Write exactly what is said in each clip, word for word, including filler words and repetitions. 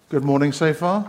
Good morning so far.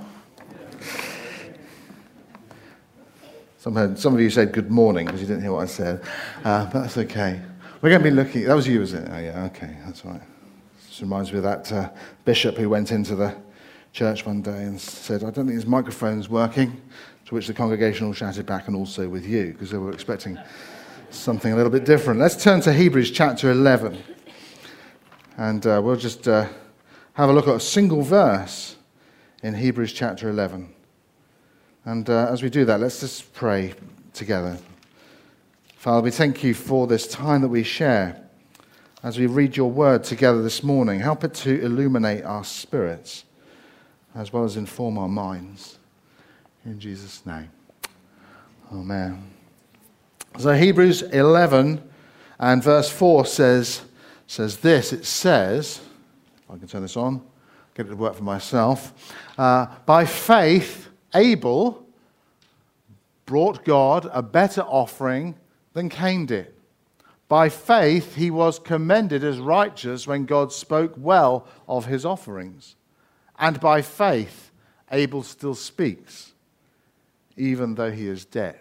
Some, some of you said good morning because you didn't hear what I said, uh, but that's okay. We're going to be looking, that was you, was it? Oh yeah, okay, that's all right. This reminds me of that uh, bishop who went into the church one day and said, I don't think his microphone's working, to which the congregation all shouted back, and also with you, because they were expecting something a little bit different. Let's turn to Hebrews chapter eleven, and uh, we'll just uh, have a look at a single verse in Hebrews chapter eleven. And uh, as we do that, let's just pray together. Father, we thank you for this time that we share as we read your word together this morning. Help it to illuminate our spirits as well as inform our minds. In Jesus' name. Amen. So Hebrews eleven and verse four says, says this. It says, if I can turn this on, get it to work for myself. Uh, by faith, Abel brought God a better offering than Cain did. By faith, he was commended as righteous when God spoke well of his offerings. And by faith, Abel still speaks, even though he is dead.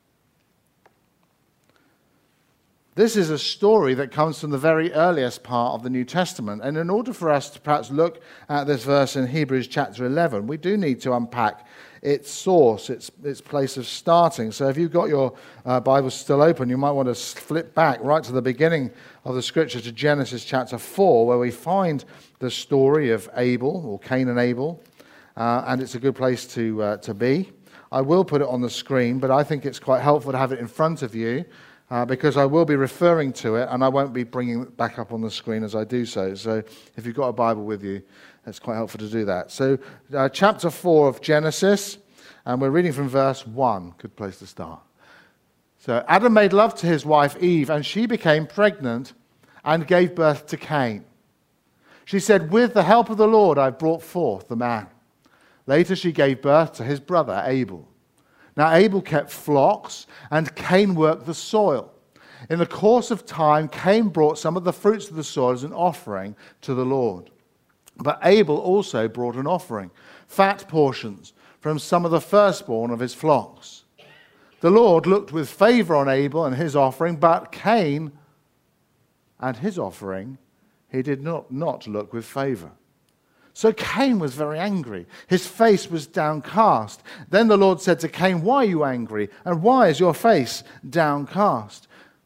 This is a story that comes from the very earliest part of the New Testament. And in order for us to perhaps look at this verse in Hebrews chapter eleven, we do need to unpack its source, its, its place of starting. So if you've got your uh, Bible still open, you might want to flip back right to the beginning of the scripture to Genesis chapter four, where we find the story of Abel, or Cain and Abel. Uh, and it's a good place to uh, to be. I will put it on the screen, but I think it's quite helpful to have it in front of you, Uh, because I will be referring to it, and I won't be bringing it back up on the screen as I do so. So if you've got a Bible with you, it's quite helpful to do that. So uh, chapter four of Genesis, and we're reading from verse one. Good place to start. So Adam made love to his wife Eve, and she became pregnant and gave birth to Cain. She said, with the help of the Lord, I've brought forth the man. Later she gave birth to his brother Abel. Now Abel kept flocks, and Cain worked the soil. In the course of time, Cain brought some of the fruits of the soil as an offering to the Lord. But Abel also brought an offering, fat portions from some of the firstborn of his flocks. The Lord looked with favor on Abel and his offering, but Cain and his offering he did not, not look with favor. So Cain was very angry. His face was downcast. Then the Lord said to Cain, why are you angry? And why is your face downcast?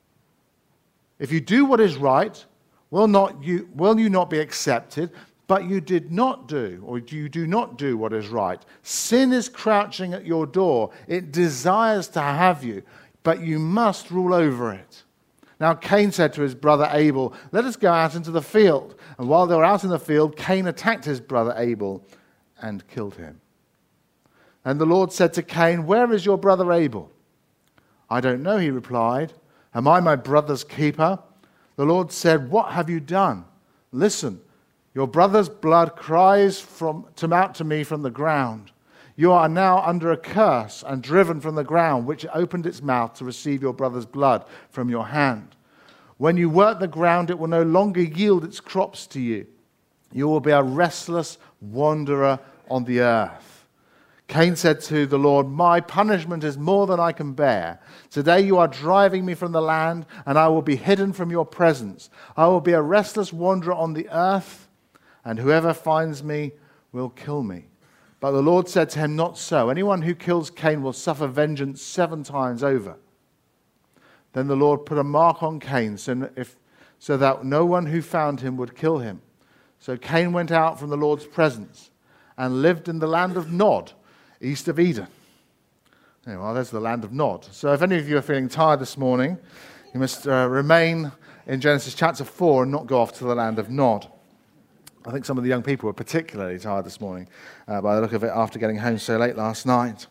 If you do what is right, will not you will you not be accepted? But you did not do, or you do not do what is right. Sin is crouching at your door. It desires to have you, but you must rule over it. Now Cain said to his brother Abel, let us go out into the field. And while they were out in the field, Cain attacked his brother Abel and killed him. And the Lord said to Cain, where is your brother Abel? I don't know, he replied. Am I my brother's keeper? The Lord said, what have you done? Listen, your brother's blood cries from, to out to me from the ground. You are now under a curse and driven from the ground, which opened its mouth to receive your brother's blood from your hand. When you work the ground, it will no longer yield its crops to you. You will be a restless wanderer on the earth. Cain said to the Lord, my punishment is more than I can bear. Today you are driving me from the land, and I will be hidden from your presence. I will be a restless wanderer on the earth, and whoever finds me will kill me. But the Lord said to him, not so. Anyone who kills Cain will suffer vengeance seven times over. Then the Lord put a mark on Cain so, if, so that no one who found him would kill him. So Cain went out from the Lord's presence and lived in the land of Nod, east of Eden. Anyway, well, there's the land of Nod. So if any of you are feeling tired this morning, you must uh, remain in Genesis chapter four and not go off to the land of Nod. I think some of the young people were particularly tired this morning uh, by the look of it after getting home so late last night.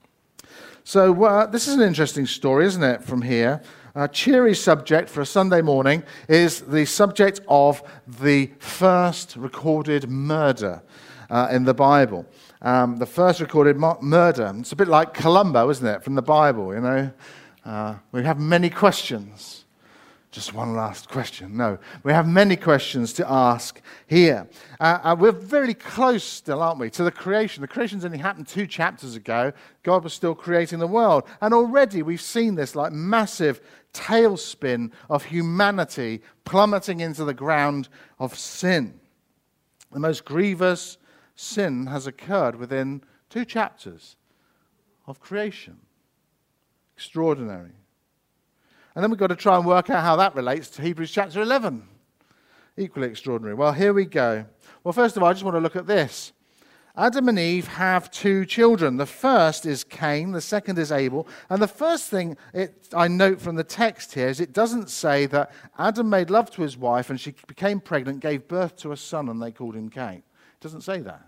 So uh, this is an interesting story, isn't it, from here. A cheery subject for a Sunday morning is the subject of the first recorded murder uh, in the Bible. Um, the first recorded mu- murder. It's a bit like Columbo, isn't it, from the Bible, you know. Uh, we have many questions. Just one last question. No, we have many questions to ask here. Uh, uh, we're very close still, aren't we, to the creation. The creation's only happened two chapters ago. God was still creating the world. And already we've seen this like massive tailspin of humanity plummeting into the ground of sin. The most grievous sin has occurred within two chapters of creation. Extraordinary. And then we've got to try and work out how that relates to Hebrews chapter eleven. Equally extraordinary. Well, here we go. Well, first of all, I just want to look at this. Adam and Eve have two children. The first is Cain, the second is Abel. And the first thing it, I note from the text here is it doesn't say that Adam made love to his wife and she became pregnant, gave birth to a son, and they called him Cain. It doesn't say that.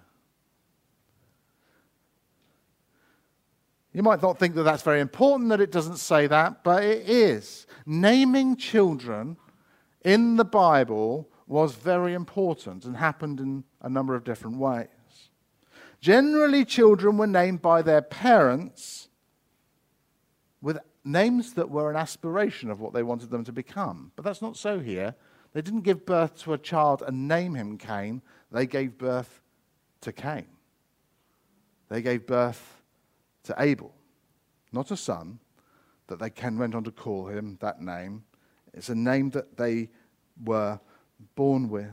You might not think that that's very important that it doesn't say that, but it is. Naming children in the Bible was very important and happened in a number of different ways. Generally, children were named by their parents with names that were an aspiration of what they wanted them to become. But that's not so here. They didn't give birth to a child and name him Cain. They gave birth to Cain. They gave birth to Abel, not a son, that they can went on to call him that name. It's a name that they were born with.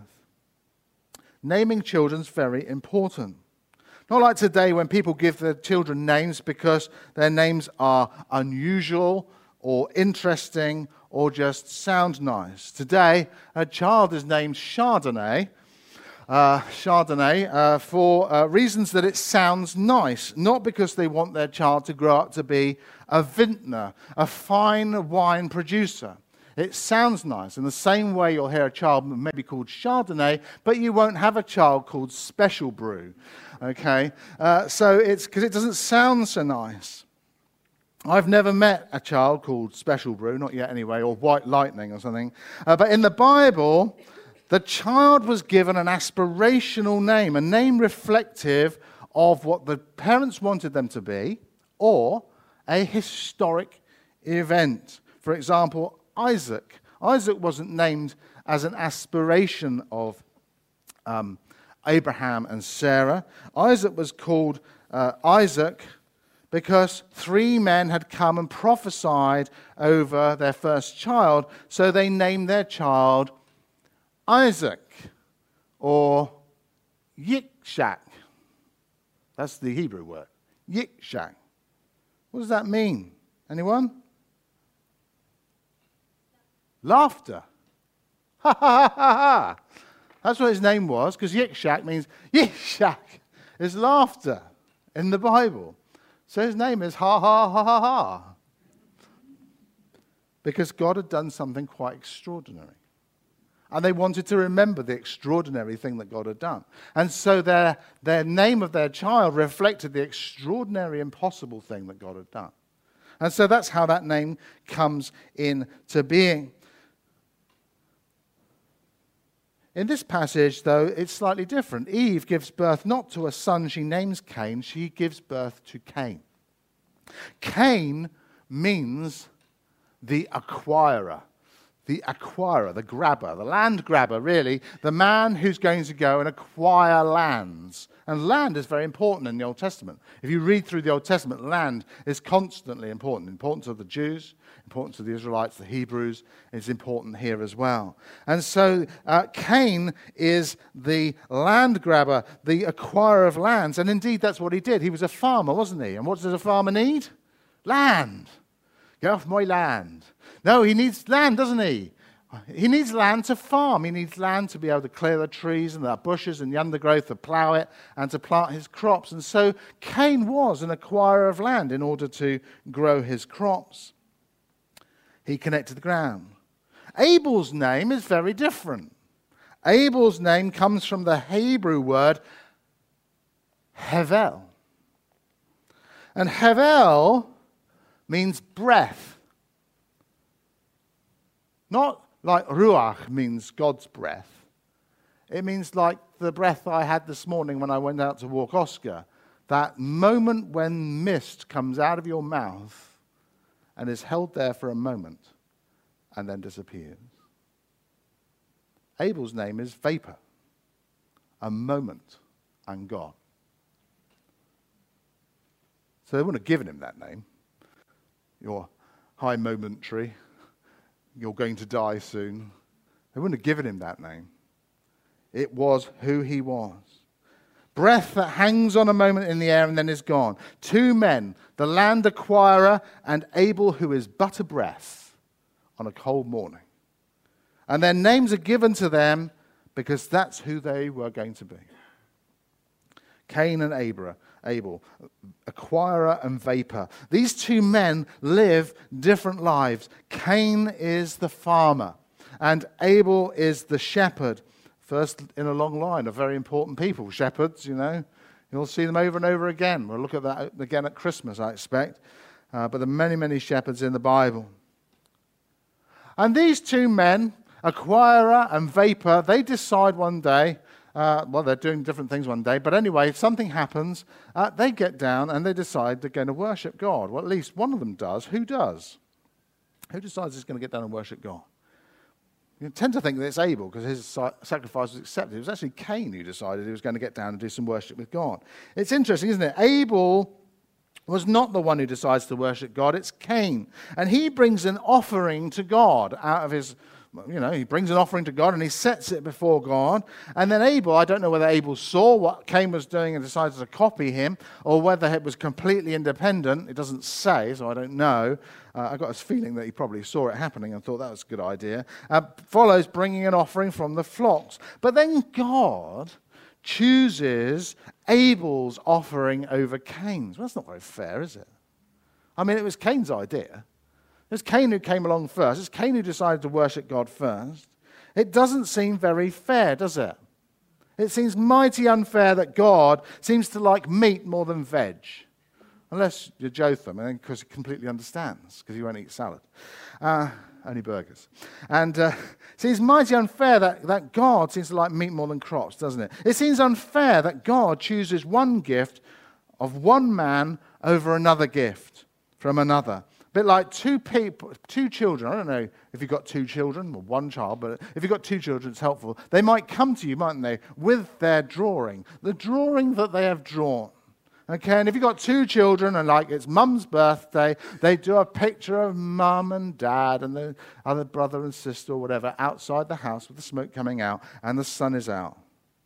Naming children's very important. Not like today when people give their children names because their names are unusual or interesting or just sound nice. Today, a child is named Chardonnay, Uh, Chardonnay uh, for uh, reasons that it sounds nice, not because they want their child to grow up to be a vintner, a fine wine producer. It sounds nice. In the same way you'll hear a child maybe called Chardonnay, but you won't have a child called Special Brew. Okay, uh, so it's because it doesn't sound so nice. I've never met a child called Special Brew, not yet anyway, or White Lightning or something. Uh, but in the Bible, the child was given an aspirational name, a name reflective of what the parents wanted them to be, or a historic event. For example, Isaac. Isaac wasn't named as an aspiration of um, Abraham and Sarah. Isaac was called uh, Isaac because three men had come and prophesied over their first child, so they named their child Isaac, or Yitzhak. That's the Hebrew word. Yitzhak. What does that mean? Anyone? Laughter. Ha ha ha ha ha. That's what his name was, because Yitzhak means Yitzhak is laughter in the Bible. So his name is ha ha ha ha ha. Because God had done something quite extraordinary. And they wanted to remember the extraordinary thing that God had done. And so their, their name of their child reflected the extraordinary, impossible thing that God had done. And so that's how that name comes into being. In this passage, though, it's slightly different. Eve gives birth not to a son she names Cain, she gives birth to Cain. Cain means the acquirer. The acquirer, the grabber, the land grabber, really, the man who's going to go and acquire lands. And land is very important in the Old Testament. If you read through the Old Testament, land is constantly important. Important to the Jews, important to the Israelites, the Hebrews. It's important here as well. And so uh, Cain is the land grabber, the acquirer of lands. And indeed, that's what he did. He was a farmer, wasn't he? And what does a farmer need? Land. Get off my land. No, he needs land, doesn't he? He needs land to farm. He needs land to be able to clear the trees and the bushes and the undergrowth, to plow it and to plant his crops. And so Cain was an acquirer of land in order to grow his crops. He connected the ground. Abel's name is very different. Abel's name comes from the Hebrew word Hevel. And Hevel means breath. Not like ruach means God's breath. It means like the breath I had this morning when I went out to walk Oscar. That moment when mist comes out of your mouth and is held there for a moment and then disappears. Abel's name is vapor, a moment, and gone. So they wouldn't have given him that name. You're high momentary, you're going to die soon. They wouldn't have given him that name. It was who he was. Breath that hangs on a moment in the air and then is gone. Two men, the land acquirer and Abel, who is but a breath on a cold morning. And their names are given to them because that's who they were going to be. Cain and Abel, Abel, acquirer and vapor. These two men live different lives. Cain is the farmer and Abel is the shepherd. First in a long line of very important people, shepherds, you know. You'll see them over and over again. We'll look at that again at Christmas, I expect. Uh, but there are many, many shepherds in the Bible. And these two men, acquirer and vapor, they decide one day, uh, well, they're doing different things one day, but anyway, if something happens, uh, they get down and they decide they're going to worship God. Well, at least one of them does. Who does? Who decides he's going to get down and worship God? You tend to think that it's Abel because his sacrifice was accepted. It was actually Cain who decided he was going to get down and do some worship with God. It's interesting, isn't it? Abel was not the one who decides to worship God. It's Cain. And he brings an offering to God out of his, you know, he brings an offering to God and he sets it before God. And then Abel, I don't know whether Abel saw what Cain was doing and decided to copy him or whether it was completely independent. It doesn't say, so I don't know. Uh, I got this feeling that he probably saw it happening and thought that was a good idea. Uh, follows bringing an offering from the flocks. But then God chooses Abel's offering over Cain's. Well, that's not very fair, is it? I mean, it was Cain's idea. It was Cain who came along first. It's Cain who decided to worship God first. It doesn't seem very fair, does it? It seems mighty unfair that God seems to like meat more than veg. Unless you're Jotham, and because he completely understands, because he won't eat salad. Uh, only burgers. And uh, it seems mighty unfair that, that God seems to like meat more than crops, doesn't it? It seems unfair that God chooses one gift of one man over another gift from another. A bit like two people, two children. I don't know if you've got two children or one child, but if you've got two children, it's helpful. They might come to you, mightn't they, with their drawing, the drawing that they have drawn. Okay, and if you've got two children and like it's mum's birthday, they do a picture of mum and dad and the other brother and sister or whatever outside the house with the smoke coming out and the sun is out.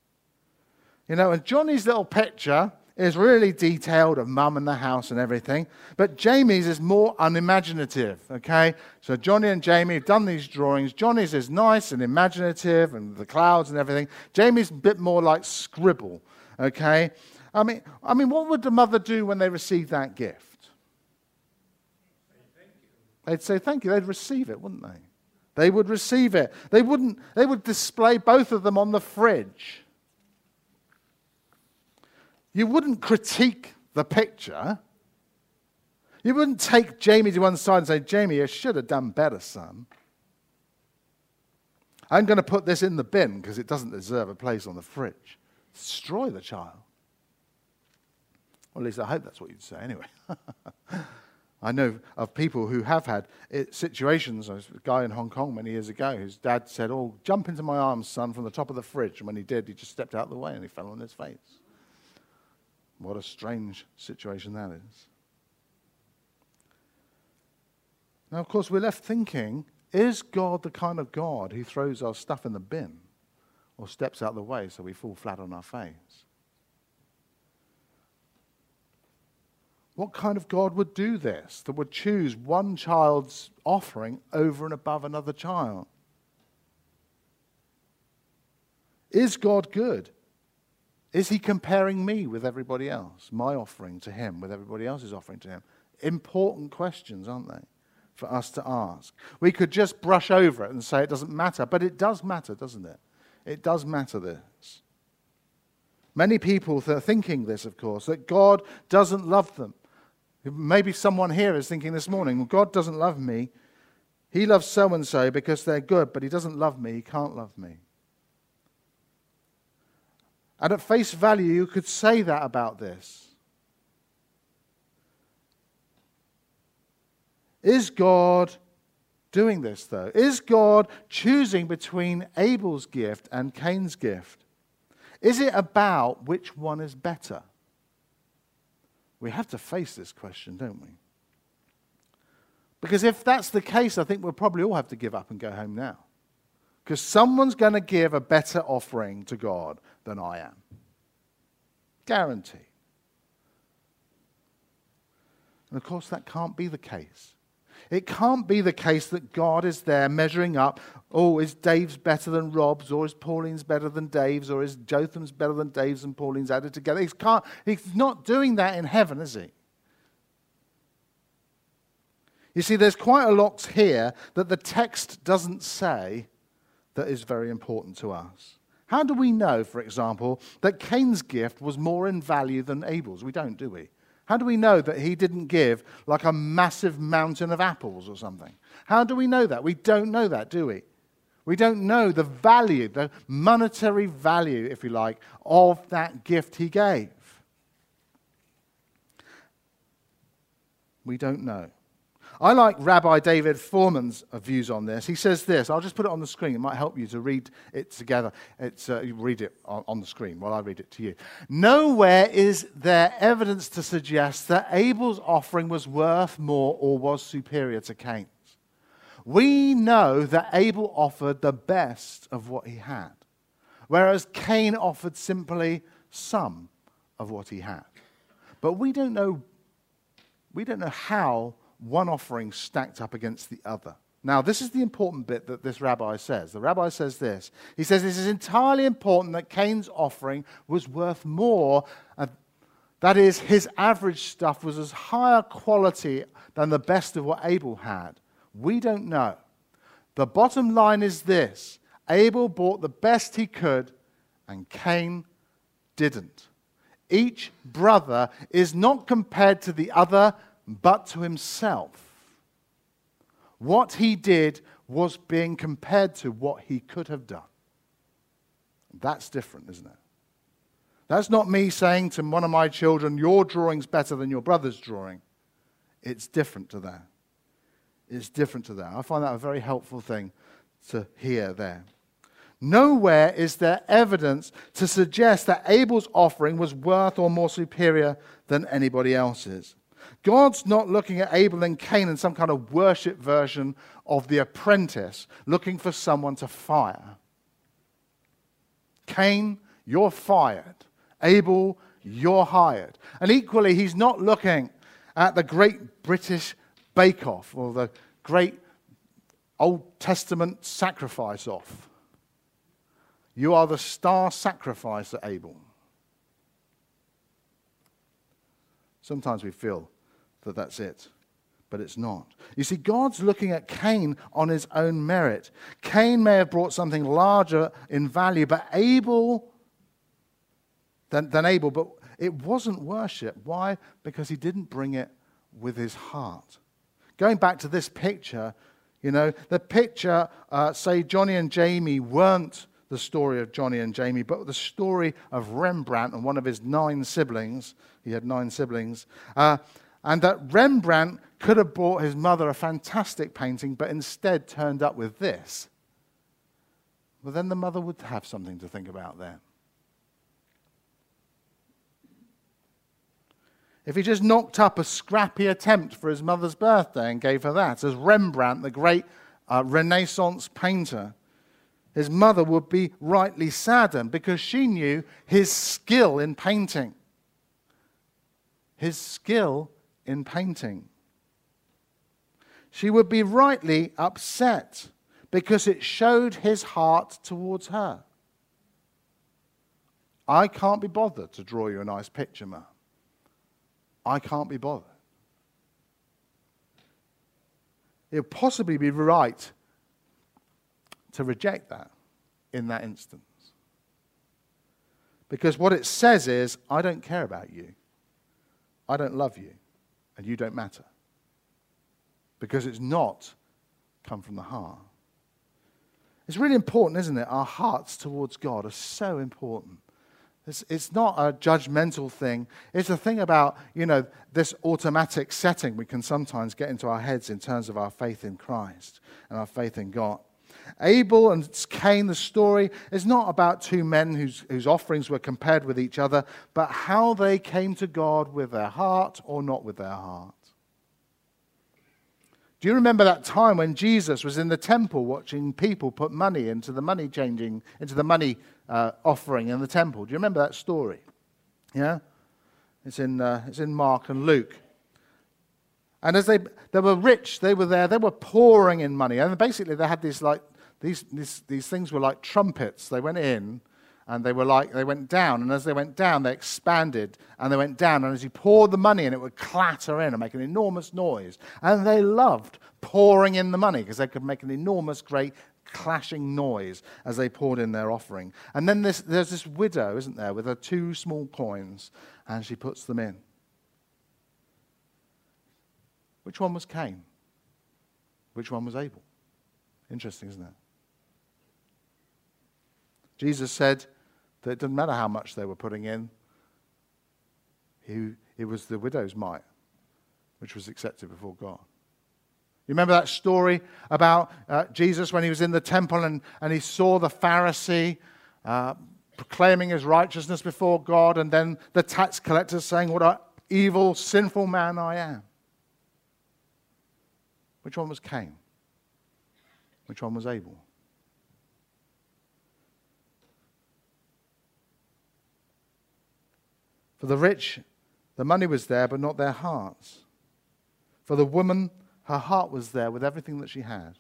You know, and Johnny's little picture is really detailed of mum and the house and everything, but Jamie's is more unimaginative, okay? So Johnny and Jamie have done these drawings. Johnny's is nice and imaginative and the clouds and everything. Jamie's a bit more like scribble, okay? I mean, I mean, what would the mother do when they received that gift? They'd say thank you. They'd receive it, wouldn't they? They would receive it. They wouldn't. They would display both of them on the fridge. You wouldn't critique the picture. You wouldn't take Jamie to one side and say, Jamie, you should have done better, son. I'm going to put this in the bin because it doesn't deserve a place on the fridge. Destroy the child. Well, at least I hope that's what you'd say anyway. I know of people who have had it, situations. There was a guy in Hong Kong many years ago whose dad said, oh, jump into my arms, son, from the top of the fridge. And when he did, he just stepped out of the way and he fell on his face. What a strange situation that is. Now, of course, we're left thinking, is God the kind of God who throws our stuff in the bin or steps out of the way so we fall flat on our face? What kind of God would do this, that would choose one child's offering over and above another child? Is God good? Is he comparing me with everybody else, my offering to him with everybody else's offering to him? Important questions, aren't they, for us to ask? We could just brush over it and say it doesn't matter, but it does matter, doesn't it? It does matter, this. Many people are thinking this, of course, that God doesn't love them. Maybe someone here is thinking this morning, well, God doesn't love me. He loves so-and-so because they're good, but he doesn't love me. He can't love me. And at face value, you could say that about this. Is God doing this, though? Is God choosing between Abel's gift and Cain's gift? Is it about which one is better? We have to face this question, don't we? Because if that's the case, I think we'll probably all have to give up and go home now. Because someone's going to give a better offering to God than I am. Guarantee. And of course, that can't be the case. It can't be the case that God is there measuring up, oh, is Dave's better than Rob's, or is Pauline's better than Dave's, or is Jotham's better than Dave's and Pauline's added together. He can't, he's not doing that in heaven, is he? You see, there's quite a lot here that the text doesn't say that is very important to us. How do we know, for example, that Cain's gift was more in value than Abel's? We don't, do we? How do we know that he didn't give like a massive mountain of apples or something? How do we know that? We don't know that, do we? We don't know the value, the monetary value, if you like, of that gift he gave. We don't know. I like Rabbi David Foreman's views on this. He says this. I'll just put it on the screen. It might help you to read it together. It's, uh, you read it on, on the screen while I read it to you. Nowhere is there evidence to suggest that Abel's offering was worth more or was superior to Cain's. We know that Abel offered the best of what he had, whereas Cain offered simply some of what he had. But we don't know, we don't know how one offering stacked up against the other. Now, this is the important bit that this rabbi says. The rabbi says this. He says, it is entirely important that Cain's offering was worth more. Uh, that is, his average stuff was as higher quality than the best of what Abel had. We don't know. The bottom line is this. Abel bought the best he could, and Cain didn't. Each brother is not compared to the other, but to himself. What he did was being compared to what he could have done. That's different, isn't it? That's not me saying to one of my children, your drawing's better than your brother's drawing. It's different to that. It's different to that. I find that a very helpful thing to hear there. Nowhere is there evidence to suggest that Abel's offering was worth or more superior than anybody else's. God's not looking at Abel and Cain in some kind of worship version of The Apprentice, looking for someone to fire. Cain, you're fired. Abel, you're hired. And equally, he's not looking at the great British bake-off or the great Old Testament sacrifice-off. You are the star sacrificer, Abel. Sometimes we feel that that's it, but it's not. You see, God's looking at Cain on his own merit. Cain may have brought something larger in value, but Abel than, than Abel, but it wasn't worship. Why? Because he didn't bring it with his heart. Going back to this picture, you know, the picture, uh, say Johnny and Jamie weren't the story of Johnny and Jamie, but the story of Rembrandt and one of his nine siblings. He had nine siblings. Uh, and that Rembrandt could have bought his mother a fantastic painting, but instead turned up with this. Well, then the mother would have something to think about there. If he just knocked up a scrappy attempt for his mother's birthday and gave her that, as Rembrandt, the great uh, Renaissance painter, his mother would be rightly saddened because she knew his skill in painting. His skill in painting. She would be rightly upset because it showed his heart towards her. I can't be bothered to draw you a nice picture, Ma. I can't be bothered. It would possibly be right to reject that in that instance. Because what it says is, I don't care about you. I don't love you. And you don't matter. Because it's not come from the heart. It's really important, isn't it? Our hearts towards God are so important. It's, it's not a judgmental thing. It's a thing about, you know, this automatic setting we can sometimes get into our heads in terms of our faith in Christ and our faith in God. Abel and Cain, the story, is not about two men whose, whose offerings were compared with each other, but how they came to God with their heart or not with their heart. Do you remember that time when Jesus was in the temple watching people put money into the money changing, into the money uh, offering in the temple? Do you remember that story? Yeah? It's in, uh, it's in Mark and Luke. And as they they were rich, they were there, they were pouring in money. And basically they had these like these these these things were like trumpets. They went in and they were like they went down, and as they went down, they expanded and they went down. And as you poured the money in, it would clatter in and make an enormous noise. And they loved pouring in the money because they could make an enormous, great clashing noise as they poured in their offering. And then this, there's this widow, isn't there, with her two small coins, and she puts them in. Which one was Cain? Which one was Abel? Interesting, isn't it? Jesus said that it didn't matter how much they were putting in. He, it was the widow's mite which was accepted before God. You remember that story about uh, Jesus when he was in the temple and, and he saw the Pharisee uh, proclaiming his righteousness before God, and then the tax collectors saying, "What an evil, sinful man I am." Which one was Cain? Which one was Abel? For the rich, the money was there, but not their hearts. For the woman, her heart was there with everything that she had.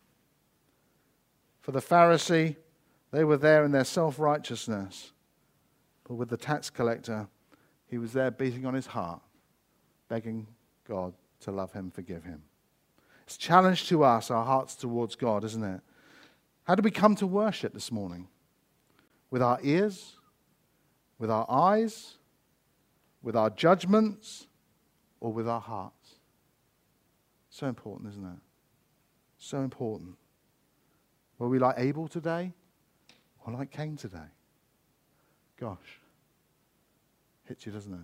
For the Pharisee, they were there in their self-righteousness. But with the tax collector, he was there beating on his heart, begging God to love him, forgive him. It's a challenge to us, our hearts towards God, isn't it? How do we come to worship this morning? With our ears? With our eyes? With our judgments? Or with our hearts? So important, isn't it? So important. Were we like Abel today? Or like Cain today? Gosh. Hits you, doesn't it?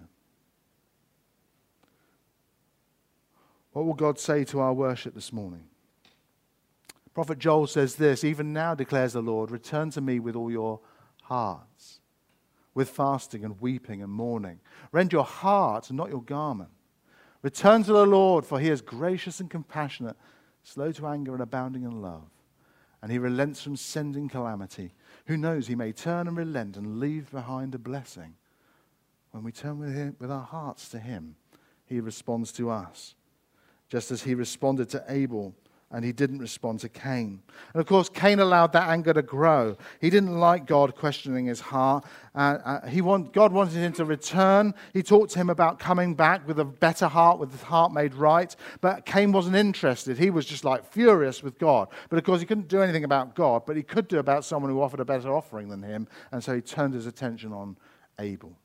What will God say to our worship this morning? Prophet Joel says this, "Even now declares the Lord, return to me with all your hearts, with fasting and weeping and mourning. Rend your heart and not your garment. Return to the Lord, for he is gracious and compassionate, slow to anger and abounding in love. And he relents from sending calamity. Who knows, he may turn and relent and leave behind a blessing." When we turn with, him, with our hearts to him, he responds to us. Just as he responded to Abel, and he didn't respond to Cain. And of course, Cain allowed that anger to grow. He didn't like God questioning his heart. Uh, uh, he want, God wanted him to return. He talked to him about coming back with a better heart, with his heart made right. But Cain wasn't interested. He was just like furious with God. But of course, he couldn't do anything about God, but he could do about someone who offered a better offering than him. And so he turned his attention on Abel.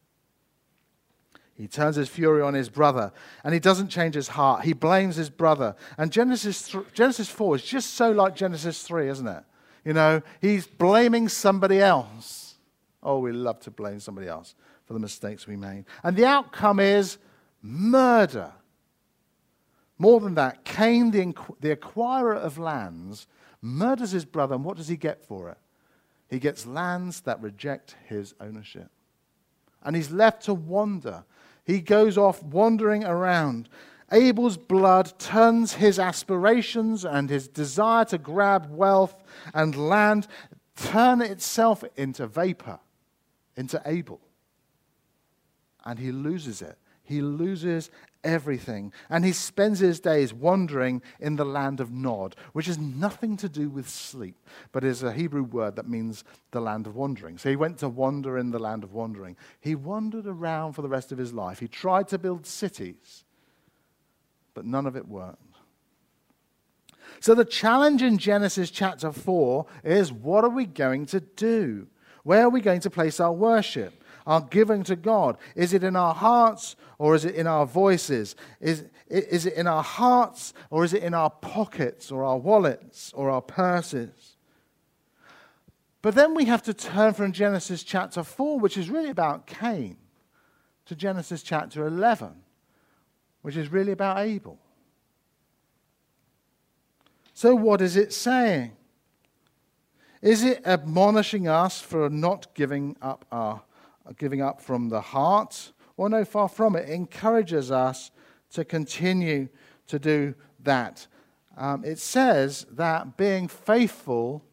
He turns his fury on his brother, and he doesn't change his heart. He blames his brother. And Genesis th- Genesis four is just so like Genesis three, isn't it? You know, he's blaming somebody else. Oh, we love to blame somebody else for the mistakes we made. And the outcome is murder. More than that, Cain, the, inqu- the acquirer of lands, murders his brother, and what does he get for it? He gets lands that reject his ownership. And he's left to wander. He goes off wandering around. Abel's blood turns his aspirations and his desire to grab wealth and land, turn itself into vapor, into Abel. And he loses it. He loses everything. And he spends his days wandering in the land of Nod, which has nothing to do with sleep, but is a Hebrew word that means the land of wandering. So he went to wander in the land of wandering. He wandered around for the rest of his life. He tried to build cities, but none of it worked. So the challenge in Genesis chapter four is, what are we going to do? Where are we going to place our worship? Our giving to God? Is it in our hearts or is it in our voices? Is, is it in our hearts or is it in our pockets or our wallets or our purses? But then we have to turn from Genesis chapter four, which is really about Cain, to Genesis chapter eleven, which is really about Abel. So what is it saying? Is it admonishing us for not giving up our giving up from the heart? Well, no, far from it. It encourages us to continue to do that. Um, it says that being faithful,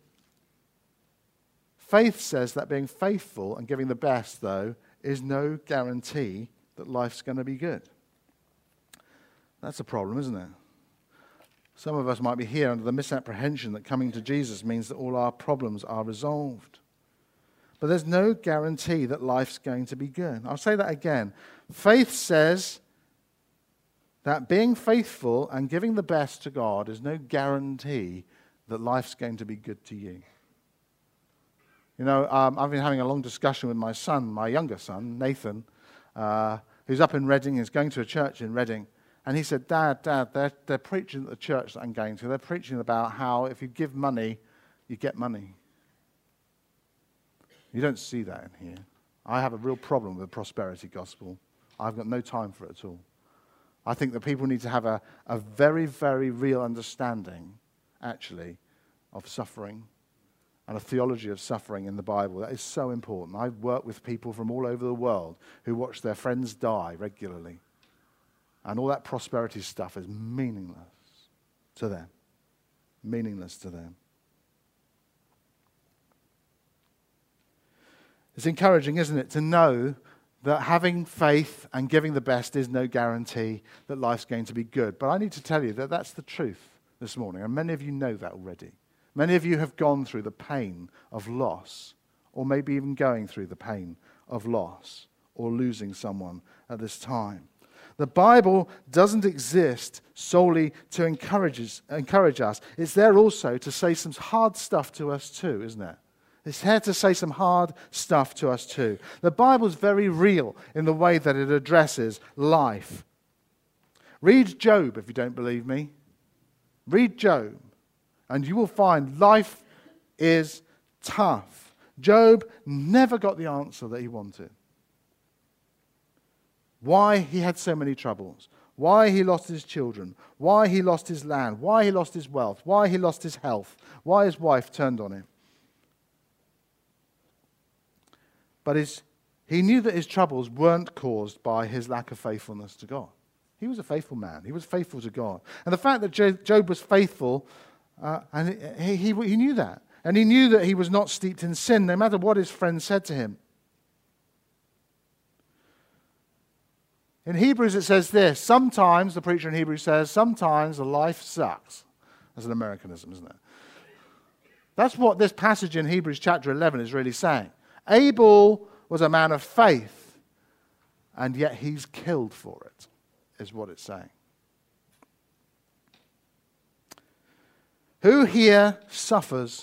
faith says that being faithful and giving the best, though, is no guarantee that life's going to be good. That's a problem, isn't it? Some of us might be here under the misapprehension that coming to Jesus means that all our problems are resolved. But there's no guarantee that life's going to be good. I'll say that again. Faith says that being faithful and giving the best to God is no guarantee that life's going to be good to you. You know, um, I've been having a long discussion with my son, my younger son, Nathan, uh, who's up in Reading, he's going to a church in Reading. And he said, Dad, Dad, they're, they're preaching at the church that I'm going to. They're preaching about how if you give money, you get money. You don't see that in here. I have a real problem with the prosperity gospel. I've got no time for it at all. I think that people need to have a, a very, very real understanding, actually, of suffering and a theology of suffering in the Bible. That is so important. I've worked with people from all over the world who watch their friends die regularly. And all that prosperity stuff is meaningless to them. Meaningless to them. It's encouraging, isn't it, to know that having faith and giving the best is no guarantee that life's going to be good. But I need to tell you that that's the truth this morning. And many of you know that already. Many of you have gone through the pain of loss, or maybe even going through the pain of loss or losing someone at this time. The Bible doesn't exist solely to encourage us, encourage us. It's there also to say some hard stuff to us too, isn't it? It's here to say some hard stuff to us too. The Bible's very real in the way that it addresses life. Read Job if you don't believe me. Read Job, and you will find life is tough. Job never got the answer that he wanted. Why he had so many troubles, why he lost his children, why he lost his land, why he lost his wealth, why he lost his health, why his wife turned on him. But his, he knew that his troubles weren't caused by his lack of faithfulness to God. He was a faithful man. He was faithful to God. And the fact that Job was faithful, uh, and he, he, he knew that. And he knew that he was not steeped in sin, no matter what his friends said to him. In Hebrews it says this, sometimes, the preacher in Hebrews says, sometimes life sucks. That's an Americanism, isn't it? That's what this passage in Hebrews chapter eleven is really saying. Abel was a man of faith, and yet he's killed for it, is what it's saying. Who here suffers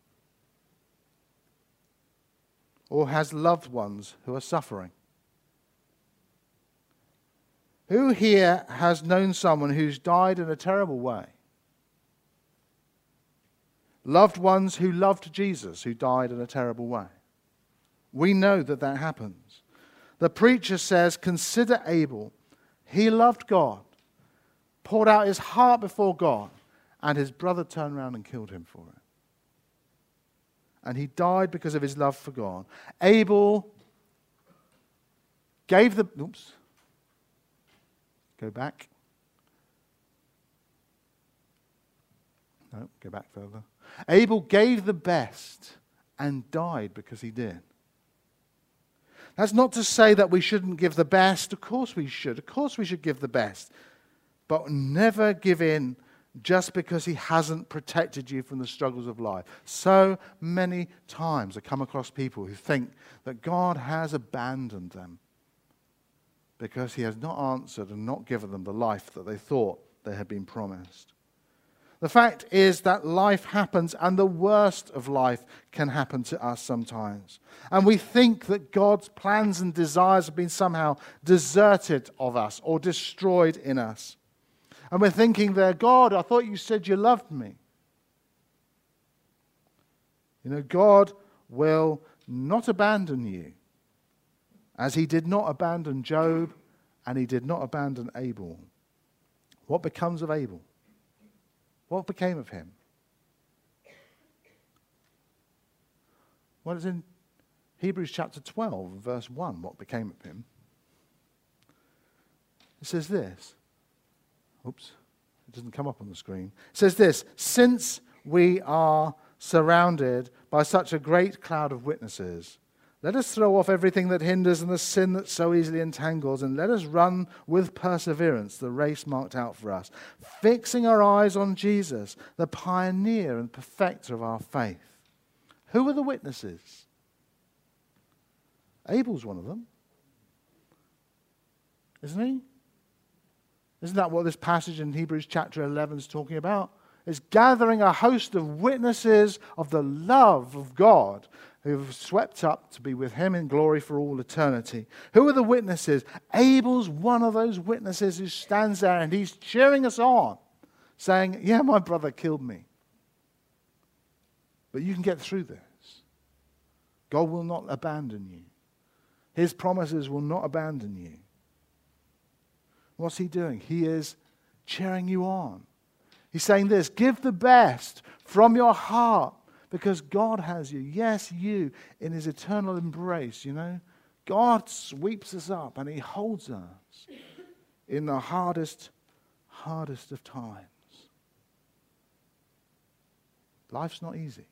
or has loved ones who are suffering? Who here has known someone who's died in a terrible way? Loved ones who loved Jesus who died in a terrible way. We know that that happens. The preacher says, consider Abel. He loved God, poured out his heart before God, and his brother turned around and killed him for it. And he died because of his love for God. Abel gave the... Oops. Go back. No, go back further. Abel gave the best and died because he did. That's not to say that we shouldn't give the best. Of course we should. Of course we should give the best. But never give in just because he hasn't protected you from the struggles of life. So many times I come across people who think that God has abandoned them because he has not answered and not given them the life that they thought they had been promised. The fact is that life happens, and the worst of life can happen to us sometimes. And we think that God's plans and desires have been somehow deserted of us or destroyed in us. And we're thinking there, God, I thought you said you loved me. You know, God will not abandon you, as he did not abandon Job, and he did not abandon Abel. What becomes of Abel? What became of him? Well, it's in Hebrews chapter twelve, verse one, what became of him. It says this. Oops, it doesn't come up on the screen. It says this: since we are surrounded by such a great cloud of witnesses, let us throw off everything that hinders and the sin that so easily entangles, and let us run with perseverance the race marked out for us, fixing our eyes on Jesus, the pioneer and perfecter of our faith. Who are the witnesses? Abel's one of them, isn't he? Isn't that what this passage in Hebrews chapter eleven is talking about? It's gathering a host of witnesses of the love of God who have swept up to be with him in glory for all eternity. Who are the witnesses? Abel's one of those witnesses who stands there and he's cheering us on, saying, yeah, my brother killed me, but you can get through this. God will not abandon you. His promises will not abandon you. What's he doing? He is cheering you on. He's saying this: give the best from your heart, because God has you. Yes, you, in his eternal embrace, you know. God sweeps us up and he holds us in the hardest, hardest of times. Life's not easy.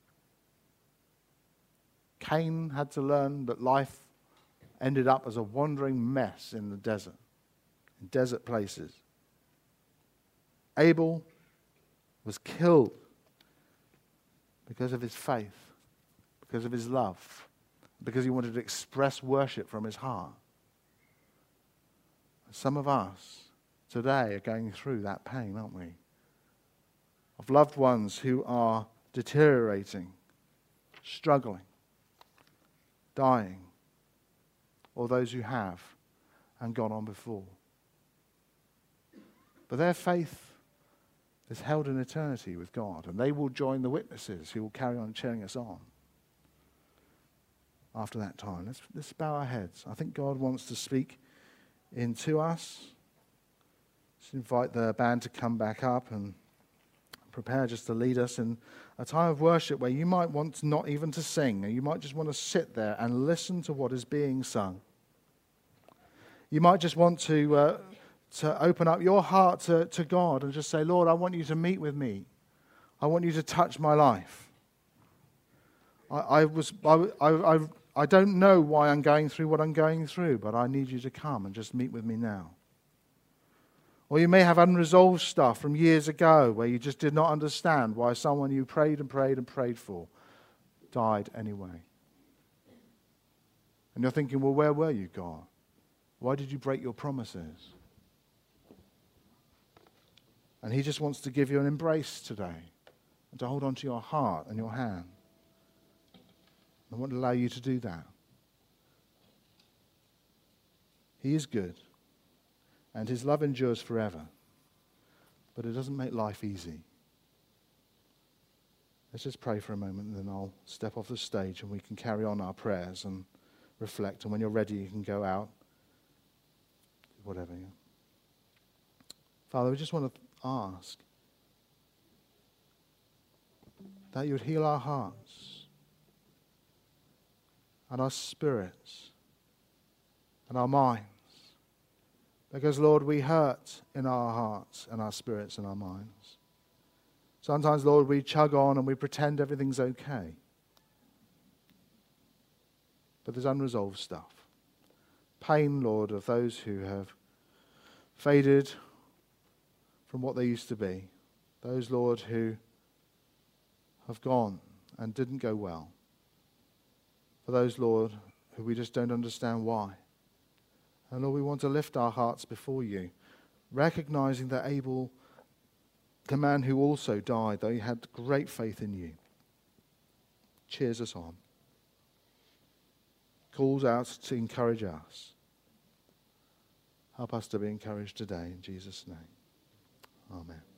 Cain had to learn that life ended up as a wandering mess in the desert, in desert places. Abel was killed because of his faith, because of his love, because he wanted to express worship from his heart. Some of us today are going through that pain, aren't we? Of loved ones who are deteriorating, struggling, dying, or those who have and gone on before. But their faith is held in eternity with God, and they will join the witnesses who will carry on cheering us on after that time. Let's, let's bow our heads. I think God wants to speak into us. Let's invite the band to come back up and prepare just to lead us in a time of worship where you might want not even to sing, or you might just want to sit there and listen to what is being sung. You might just want to uh, to open up your heart to, to God and just say, Lord, I want you to meet with me. I want you to touch my life. I, I was I, I, I don't know why I'm going through what I'm going through, but I need you to come and just meet with me now. Or you may have unresolved stuff from years ago where you just did not understand why someone you prayed and prayed and prayed for died anyway. And you're thinking, well, where were you, God? Why did you break your promises? And he just wants to give you an embrace today and to hold on to your heart and your hand. I want to allow you to do that. He is good, and his love endures forever, but it doesn't make life easy. Let's just pray for a moment, and then I'll step off the stage and we can carry on our prayers and reflect. And when you're ready, you can go out. Whatever. Yeah. Father, we just want to ask that you would heal our hearts and our spirits and our minds. Because, Lord, we hurt in our hearts and our spirits and our minds. Sometimes, Lord, we chug on and we pretend everything's okay. But there's unresolved stuff. Pain, Lord, of those who have faded from what they used to be. Those, Lord, who have gone and didn't go well. For those, Lord, who we just don't understand why. And Lord, we want to lift our hearts before you, recognizing that Abel, the man who also died, though he had great faith in you, cheers us on, calls out to encourage us. Help us to be encouraged today in Jesus' name. Amen.